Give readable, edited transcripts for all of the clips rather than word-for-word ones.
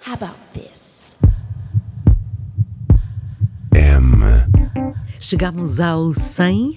How about this? Chegámos ao 100.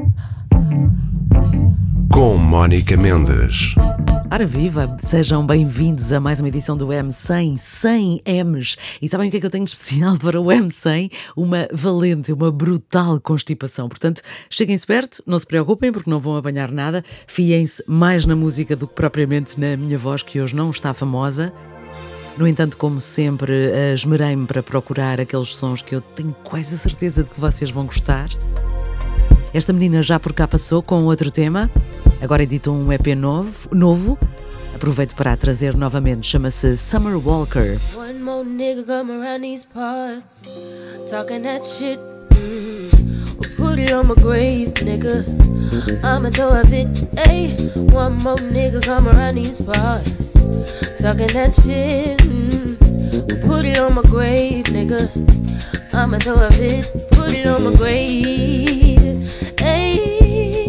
Com Mónica Mendes. Ora viva, sejam bem-vindos a mais uma edição do M100, 100 M's. E sabem o que é que eu tenho de especial para o M100? Uma valente, uma brutal constipação. Portanto, cheguem-se perto, não se preocupem porque não vão apanhar nada. Fiem-se mais na música do que propriamente na minha voz, que hoje não está famosa. No entanto, como sempre, esmerei-me para procurar aqueles sons que eu tenho quase a certeza de que vocês vão gostar. Esta menina já por cá passou com outro tema. Agora editou um EP novo. Aproveito para a trazer novamente. Chama-se Summer Walker. One more nigga come around these parts, talking that shit. We'll put it on my grave, nigga. I'ma throw a fit. Hey, one more nigga come around these parts, talking that shit. We'll put it on my grave, nigga. I'ma throw a fit. Put it on my grave. Hey,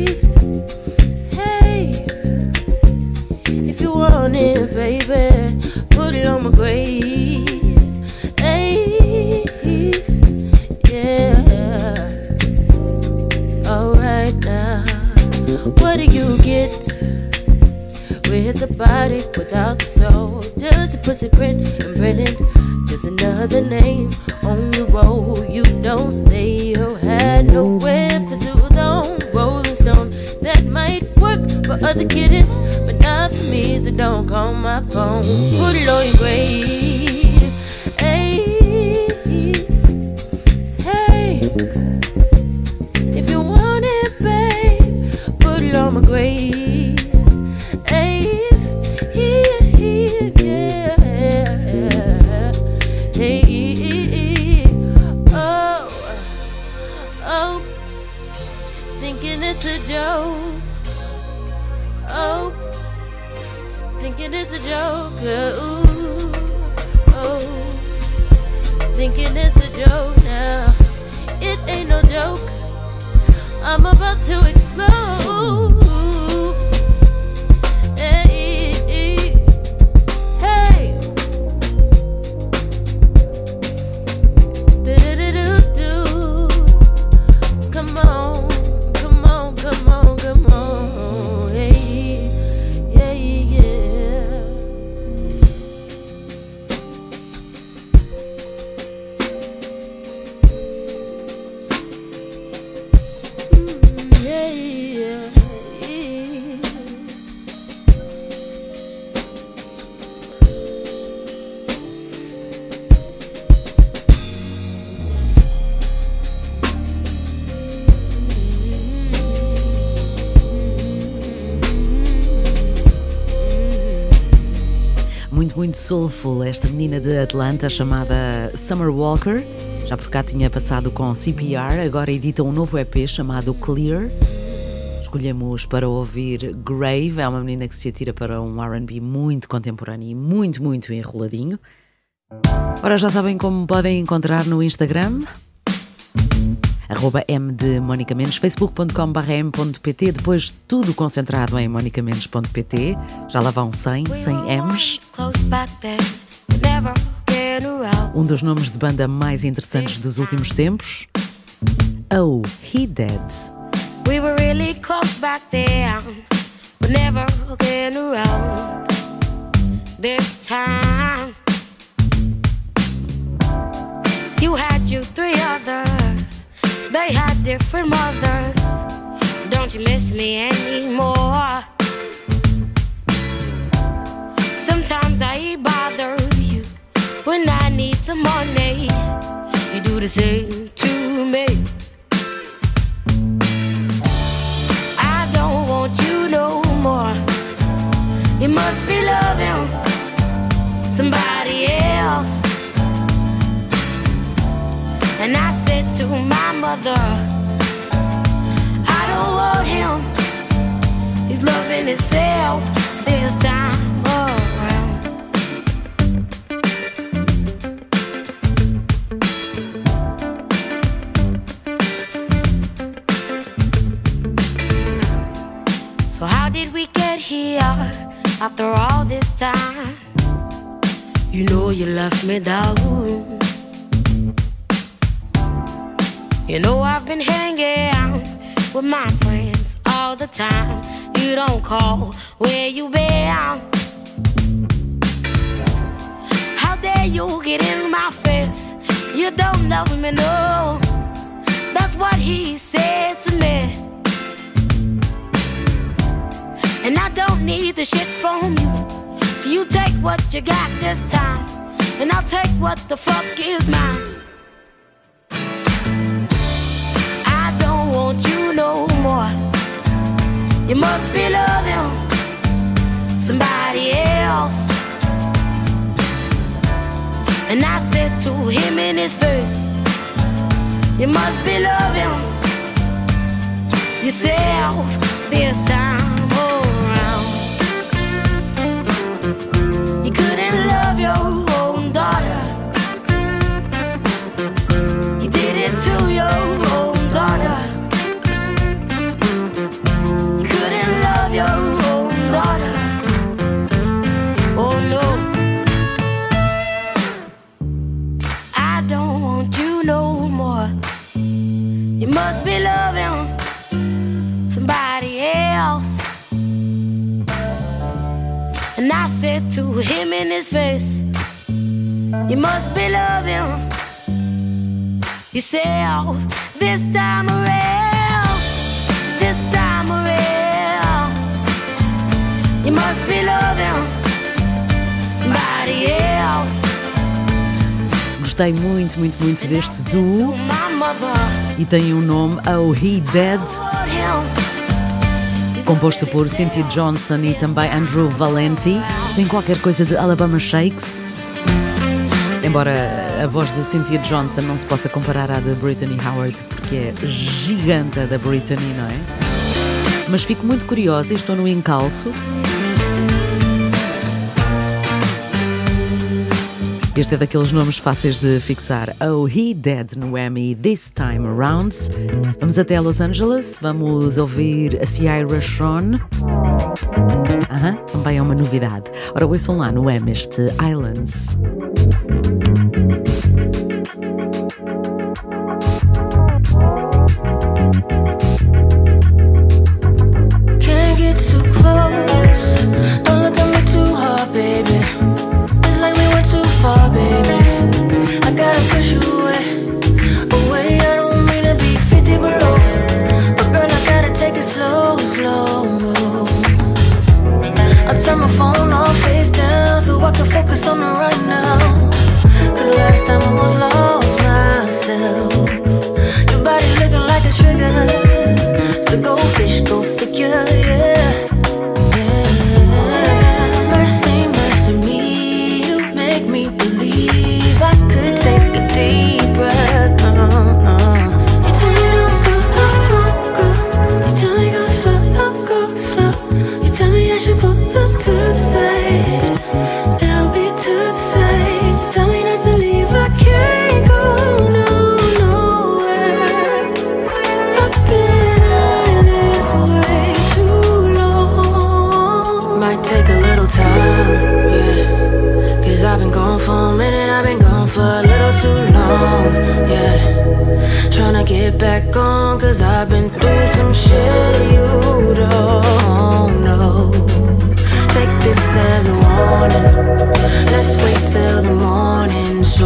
hey. If you want it, baby, put it on my grave. Hey, yeah. Alright now, what do you get with the body without the soul? Just a pussy print and printed, just another name on the roll. You don't lay your head nowhere for too long. Rolling Stone, that might work for other kittens, but not for me, so don't call my phone. Put it on your grave. Hey, hey. If you want it, babe, put it on my grave. Hey, yeah. Hey, oh, thinking it's a joke. Oh, thinking it's a joke. Oh, thinking it's a joke now. It ain't no joke. I'm about to explode. Hey, hey. Do-do-do-do-do. Come on, come on, come on, come on. Hey, yeah, yeah. Muito soulful, esta menina de Atlanta chamada Summer Walker. Já por cá tinha passado com CPR, agora edita um novo EP chamado Clear. Escolhemos para ouvir Grave, é uma menina que se atira para um R&B muito contemporâneo e muito enroladinho. Ora, já sabem como podem encontrar no Instagram, @M de Mónica Mendes, facebook.com/m.pt, depois tudo concentrado em monicamendes.pt. Já lá vão 100 M's. Um dos nomes de banda mais interessantes dos últimos tempos. Oh, He Dead. We were really close back then, but never again around. This time you had you three others, they had different mothers. Don't you miss me anymore? Sometimes I bother you when I need some money. You do the same to me. I don't want you no more. You must be loving somebody else. And I said to my mother, I don't want him. He's loving himself this time around. So how did we get here after all this time? You know you left me down. You know I've been hanging out with my friends all the time. You don't call, where you been? How dare you get in my face? You don't love me, no. That's what he said to me. And I don't need the shit from you. So you take what you got this time, and I'll take what the fuck is mine. I don't want you no more. You must be loving somebody else. And I said to him in his face, you must be loving yourself this time around. You couldn't love your own daughter. You did it to your own daughter. You couldn't love your own daughter. Oh no, I don't want you no more. You must be loving somebody else. And I said to him in his face, you must be loving yourself this time around. This time around. You must be loving somebody else. Gostei muito, muito, muito deste duo e tem um nome, Oh He Dead, composto por Cynthia Johnson e também Andrew Valenti. Tem qualquer coisa de Alabama Shakes, embora a voz de Cynthia Johnson não se possa comparar à de Brittany Howard, porque é gigante a da Brittany, não é? Mas fico muito curiosa e estou no encalço. Este é daqueles nomes fáceis de fixar. Oh He Dead no Emmy This Time Around. Vamos até Los Angeles, vamos ouvir a Ciara Shawn. Também é uma novidade. Ora, ouçam lá no Emmy este Islands. Can't get too close. Don't look at me too hard, baby. It's like we went too far, baby. I gotta push you away. I don't mean to be 50 below, but girl, I gotta take it slow, slow mo. I turn my phone off face down so I can focus on the right now. Cause last time I almost lost myself. Your body looking like a trigger. So go fish, go figure, yeah. Get back on, cause I've been through some shit you don't know. Take this as a warning. Let's wait till the morning so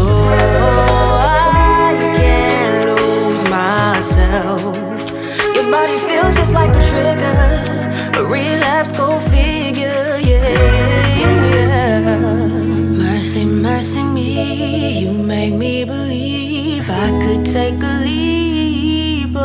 I can't lose myself. Your body feels just like a trigger. A relapse, go figure, yeah. Mercy, mercy me. You make me believe I could take a leap. You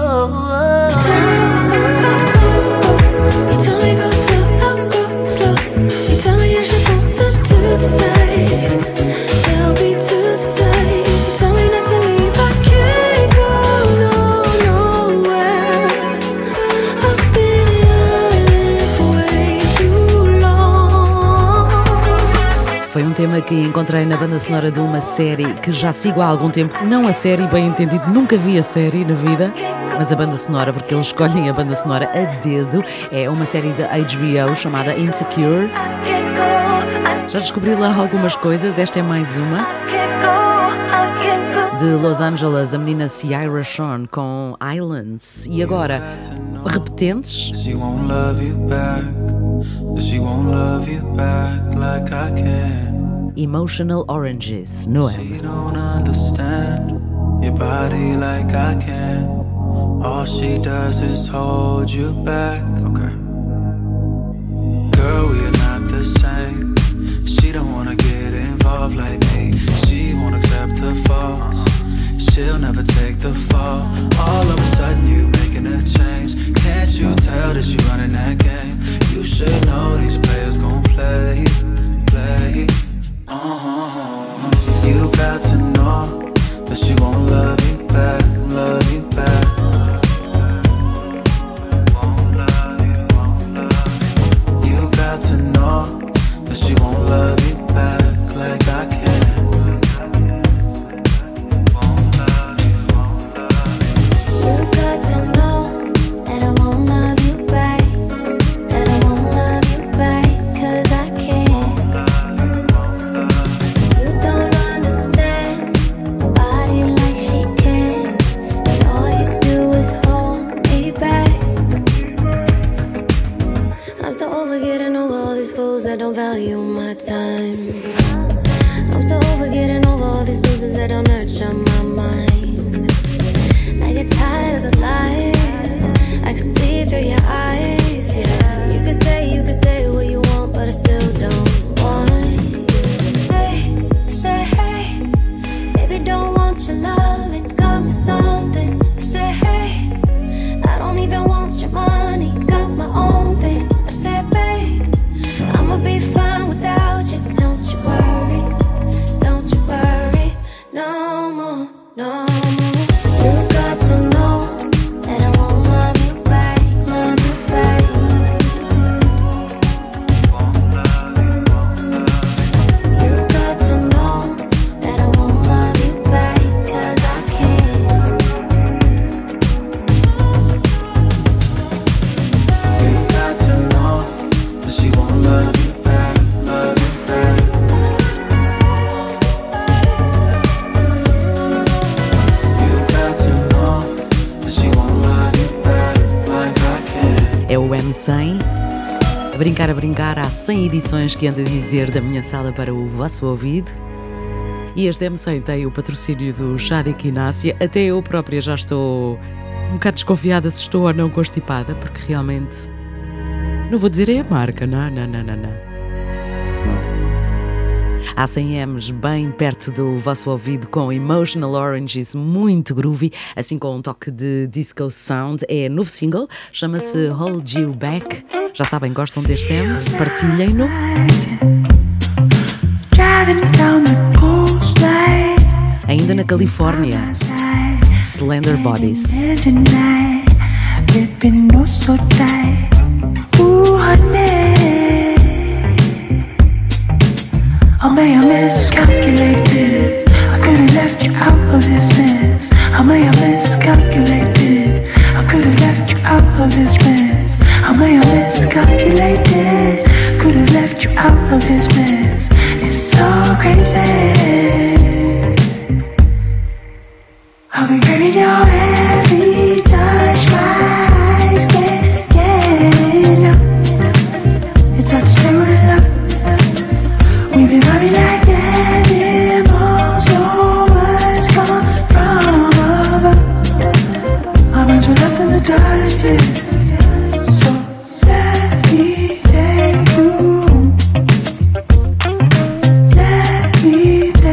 tell me go slow, go slow. You tell me I should put them to the side. They'll be to the side. You tell me not to leave, I can't go nowhere. I've been in for way too long. Foi um tema que encontrei na banda sonora de uma série que já sigo há algum tempo. Não a série, bem entendido, nunca vi a série na vida, mas a banda sonora, porque eles escolhem a banda sonora a dedo. É uma série da HBO chamada Insecure. Já descobri lá algumas coisas, esta é mais uma. De Los Angeles, a menina Ciara Shawn com Islands. E agora, repetentes. Emotional Oranges, no é? Your body like I can. All she does is hold you back. Okay. Girl, we're not the same. She don't wanna get involved like me. She won't accept her faults. She'll never take the fall. All of a sudden you making a change. Can't you tell that you running that game? You should know these players gon' play. You got to know that she won't love you back, love you back. You got to know that she won't love you back like I can. You got to know that I won't love you back, that I won't love you back, 'cause I can't. You don't understand nobody like she can, and all you do is hold me back. I'm so over getting over all these fools that don't value my time. I'm so over getting over all these losers that don't nurture my mind. I get tired of the lies, I can see through your eyes, yeah. You can say what you want, but I still don't want you. Hey, I say hey, baby don't want your love, it got me something. I say hey, I don't even want your money, got my own thing. I say babe, I'ma be fine without you, don't you worry, no more, no more. You got to know that I won't love you back, love you back. You got to know that I won't love you back, 'cause I can't. You got to know that she won't love you back, love you back. You got to know that she won't love you back like I can. É o M100. A brincar, há 100 edições que anda a dizer da minha sala para o vosso ouvido. E este M100 tem o patrocínio do Chá de Equinácia. Até eu própria já estou um bocado desconfiada se estou ou não constipada, porque realmente não vou dizer é a marca, não. Há 100 M's bem perto do vosso ouvido com Emotional Oranges, muito groovy, assim com um toque de disco sound. É novo single, chama-se Hold You Back. Já sabem, gostam deste M? Partilhem-no. Driving down the coastline, Ainda na Califórnia, Slender Bodies. and tonight, ripping no so tight. Ooh, honey, oh may I miscalculated. I could've left you out of this mess. Oh may I miscalculated. I could've left you out of this mess. Oh may I miscalculated. Could've left you out of this mess. It's so crazy. I'll be craving your every touch, my skin, yeah. It's hard to stay with love. We've been running like animals. No one's come from above. Our minds were left in the dust, yeah. So let me take you. Let me take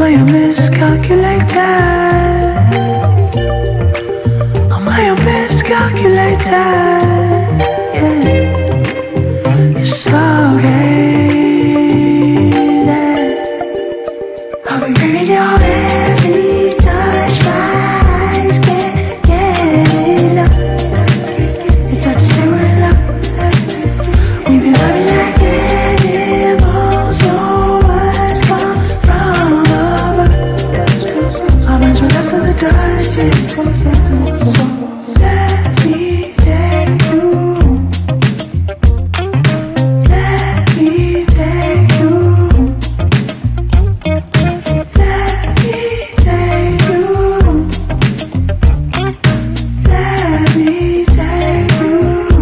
I a miscalculator? Am I a miscalculator? Yeah. It's so crazy. I'll be bringing your every touch, my skin, getting up. It's hard to say we're in love. We've been vibing like animals. Know what's come from above. Our minds were left in the dust. So let me take you. Let me take you. Let me take you. Let me take you.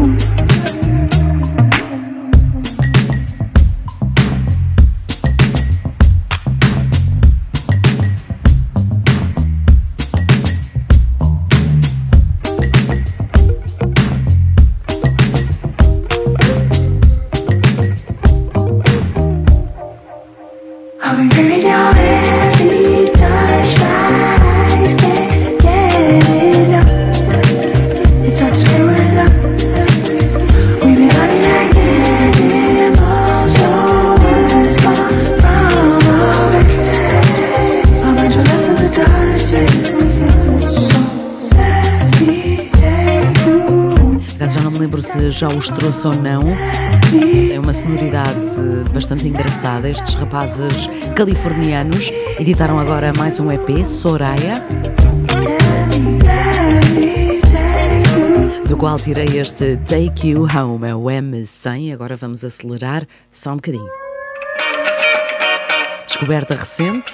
I've been craving your every touch, my skin, getting up. It's hard to say we're in love. We've been running like animals. Know what's come from above. Our minds were left in the dust. So let me take you. Já não me lembro se já os trouxe ou não. É uma sonoridade bastante engraçada. Estes rapazes californianos editaram agora mais um EP, Soraya, do qual tirei este Take You Home, é o M100. Agora vamos acelerar só um bocadinho. Descoberta recente.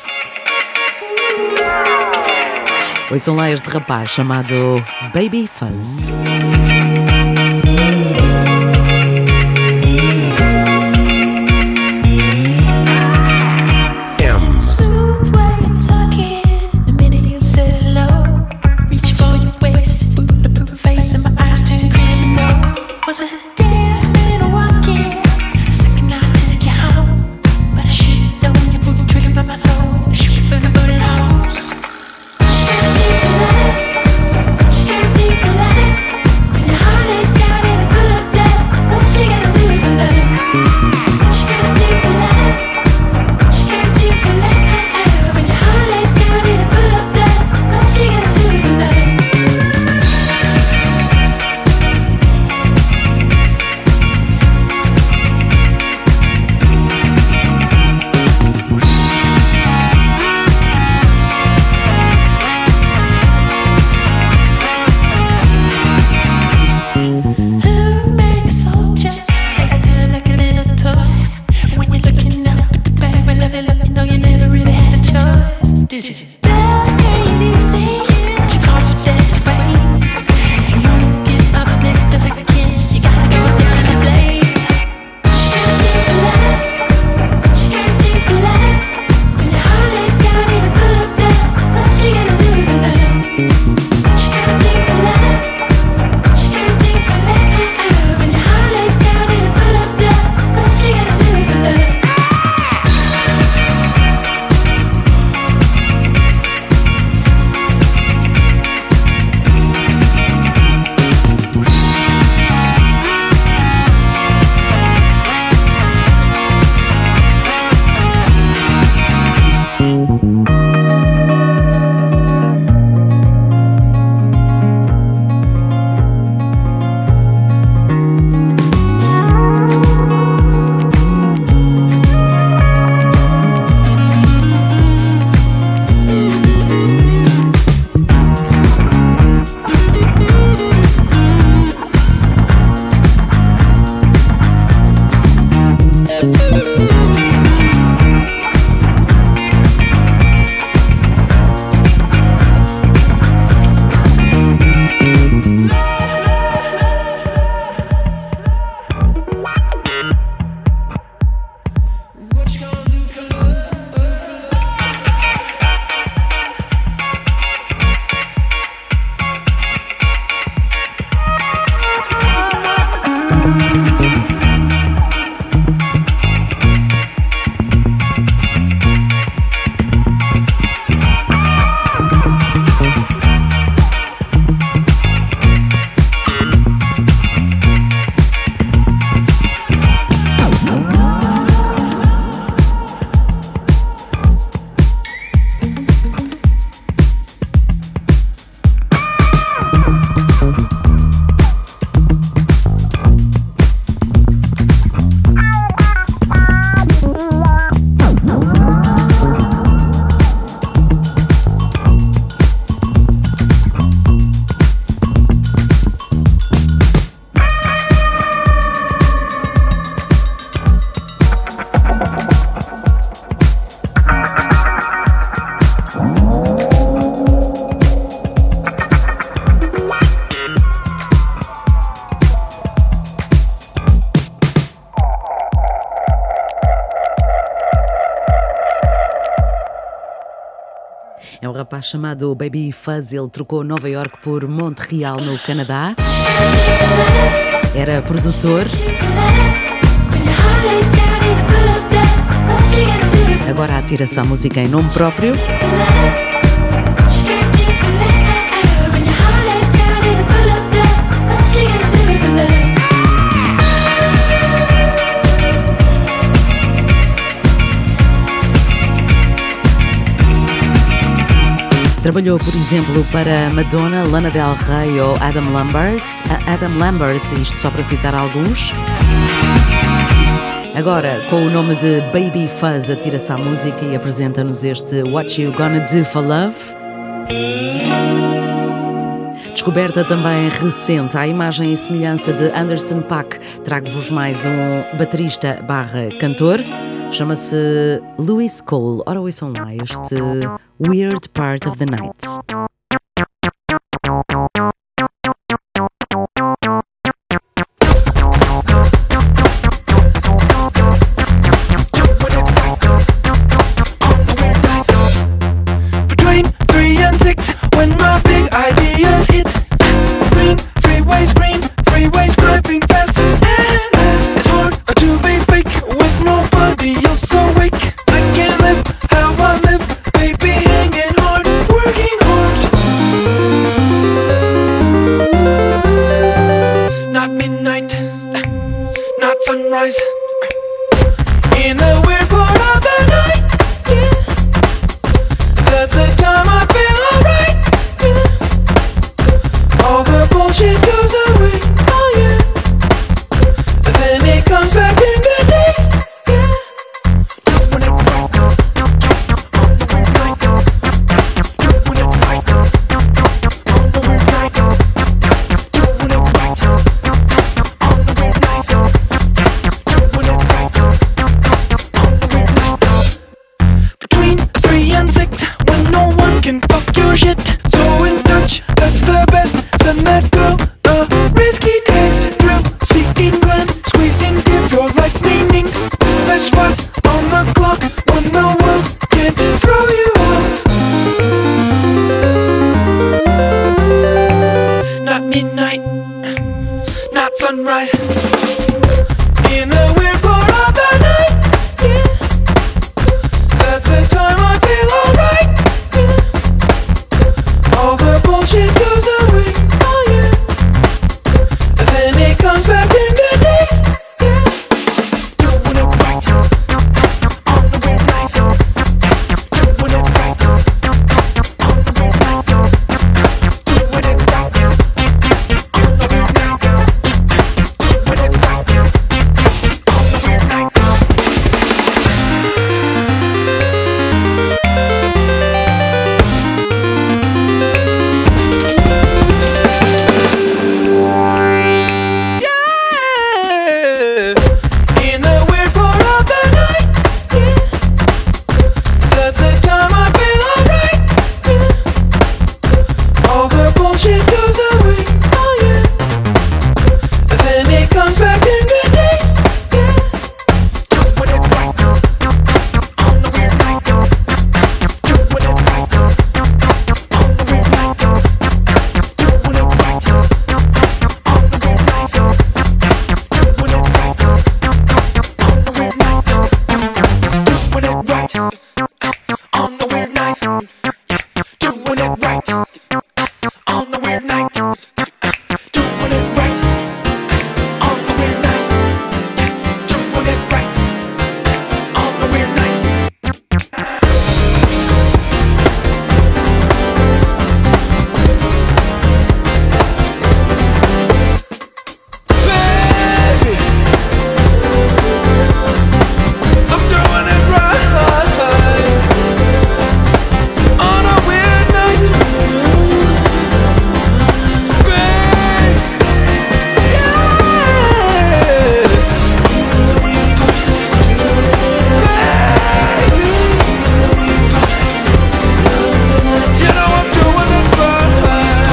Ouçam lá este rapaz chamado Baby Fuzz. Smooth way of talking. The minute you said hello, reach for your waist, bulletproof face, and my eyes turn criminal. Was it dead man walking? A second I took you home, but I should've known you put the trigger by my soul. I shoot for the bullet holes. She got deep for life. She got deep for life. When your heart lays down and I pull up blood, what she gotta do for love? She got deep for life. She got deep for life. When your heart lays down and I pull up blood, what she gotta do for love? Who makes a soldier? Break it down like a little toy. When you're looking up at the back, when love it up, you know you never really had a choice, did you? Love ain't easy, but you cause with desperate ways. If you wanna get up next to the kiss, you gotta go down in the blaze. She got deep for life. She got deep for life. When your heart lays down and I pull up blood, what she gonna do for love? She got deep for life. She got deep for life. When your heart lays down and I pull up blood, what she gonna do for love? É um rapaz chamado Baby Fuzz, ele trocou Nova York por Montreal, no Canadá. Era produtor. Agora atira-se à música em nome próprio. Trabalhou, por exemplo, para Madonna, Lana Del Rey ou Adam Lambert, isto só para citar alguns. Agora, com o nome de Baby Fuzz, atira-se à música e apresenta-nos este What You Gonna Do For Love. Descoberta também recente, à imagem e semelhança de Anderson .Paak, trago-vos mais um baterista / cantor. Chama-se Louis Cole. Ora, ouçam lá este Weird Part of the Night. Between 3 and 6, when my big ideas hit. Green freeways driving fast and fast. It's hard to be fake with nobody else awake. I can't live how I live, baby, hanging hard, working hard. Not midnight, not sunrise. In the weird part of the night, yeah. That's the time I feel alright, yeah. All the bullshit goes away, oh yeah. Then it comes back in the day, yeah. Doing it right, on the weird night. Doing it right, on the weird night. Doing it right, on the weird night. Doing it right, on the weird night. Between 3 and 6, when no one can fuck your shit. So in touch, that's the best. Send that girl a risky text. Thrill seeking glen, squeezing, give your life meaning. The spot on the clock when the world can't throw you off. Not midnight, not sunrise. In the weird part of the night, yeah. That's the time I feel alright, yeah. All the bullshit goes away, oh yeah. Then it comes back in the day, yeah. Doing it right, on the weird night. Doing it right, on the weird night. Doing it right, on the weird night. Doing it right, on the weird night. In the weird part of the night, yeah. That's the time I feel alright, yeah. All the bullshit goes away, oh yeah. Then it comes back in the day, yeah. Doing it right, on the weird night. Doing it right, on the weird night. Doing it right, on the weird night. Doing it right, on the weird night. Doing it right, on the weird night. Doing it right, on the weird night. Doing it right, on the weird night. Doing it right, on the weird night. Baby, I'm doing it right on a weird night. You know I'm doing it right.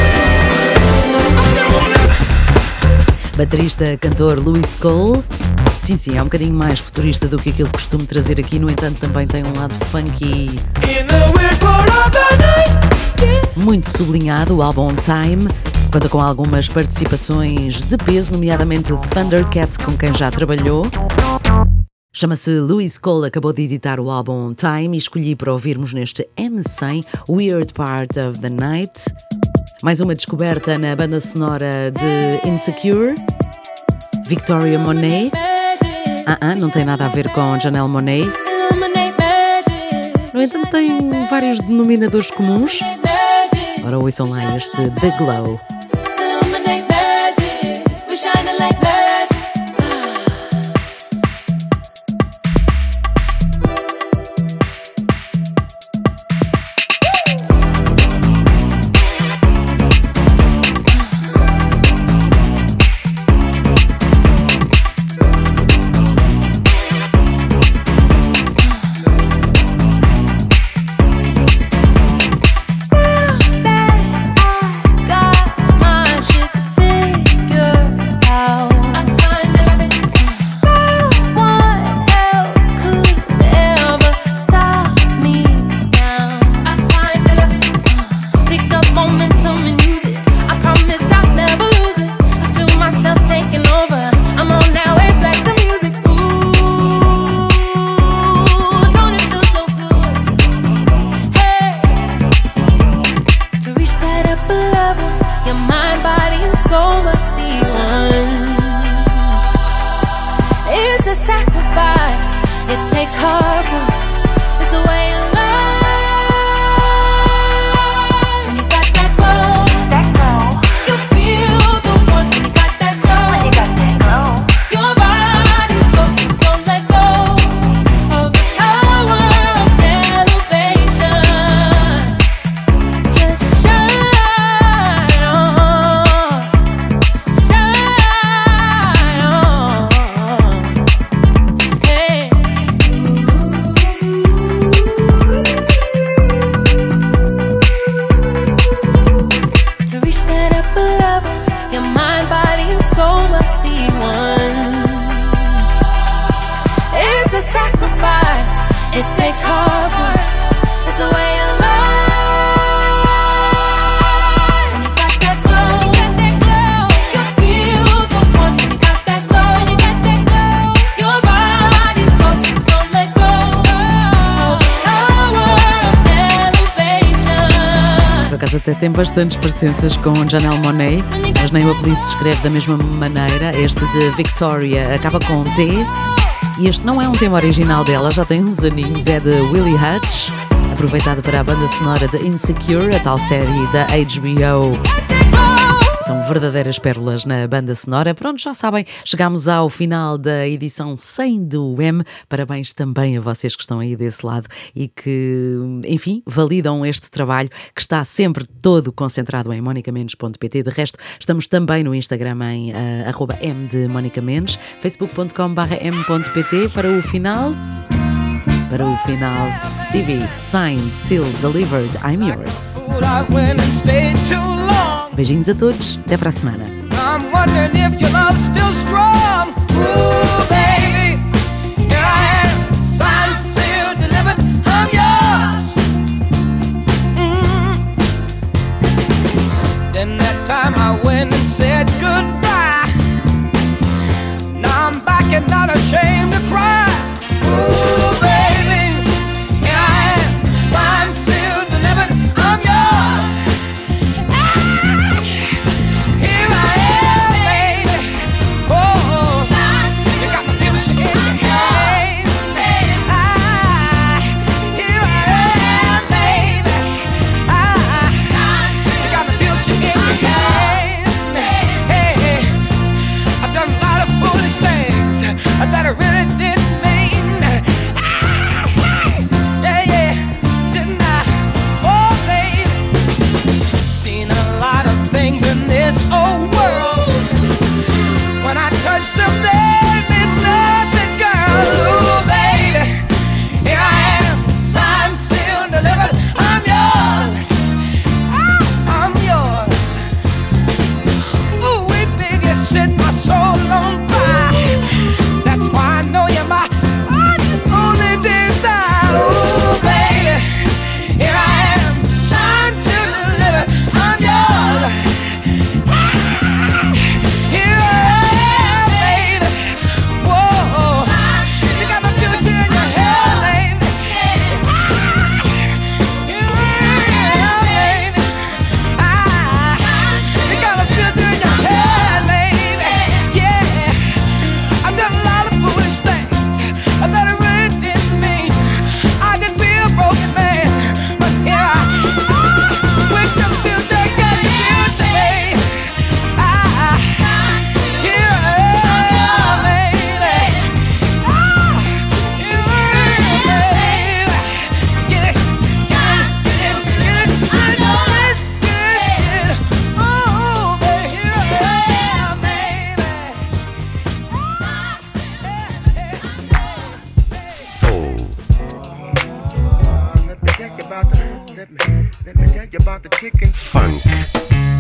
Baterista, cantor Louis Cole. Sim, é um bocadinho mais futurista do que aquilo que costumo trazer aqui, no entanto também tem um lado funky muito sublinhado. O álbum Time conta com algumas participações de peso, nomeadamente Thundercat, com quem já trabalhou. Chama-se Louis Cole, acabou de editar o álbum Time e escolhi para ouvirmos neste M100 Weird Part of the Night. Mais uma descoberta na banda sonora de Insecure, Victoria Monet. Não tem nada a ver com Janelle Monáe. No entanto, tem vários denominadores comuns. Ora, ouçam lá este The Glow. Até tem bastantes parecenças com Janelle Monáe, mas nem o apelido se escreve da mesma maneira. Este de Victoria acaba com um T. E este não é um tema original dela, já tem uns aninhos, é de Willie Hutch, aproveitado para a banda sonora de Insecure, a tal série da HBO. São verdadeiras pérolas na banda sonora. Pronto, já sabem, chegámos ao final da edição 100 do M. Parabéns também a vocês que estão aí desse lado e que, enfim, validam este trabalho que está sempre todo concentrado em monicamendes.pt. De resto, estamos também no Instagram em @m de Mónica Mendes, facebook.com/m.pt. Para o final, Stevie, signed, sealed, delivered, I'm yours. Beijinhos a todos, até para a semana. I'm wondering if your love's still strong. Ooh, baby, here I am, signed, sealed, delivered, I'm yours. Then that time I went and said goodbye. Now I'm back and not ashamed to cry. Ooh, baby, here I am, signed, sealed, delivered, I'm yours. Here I am, baby. Oh. Funk.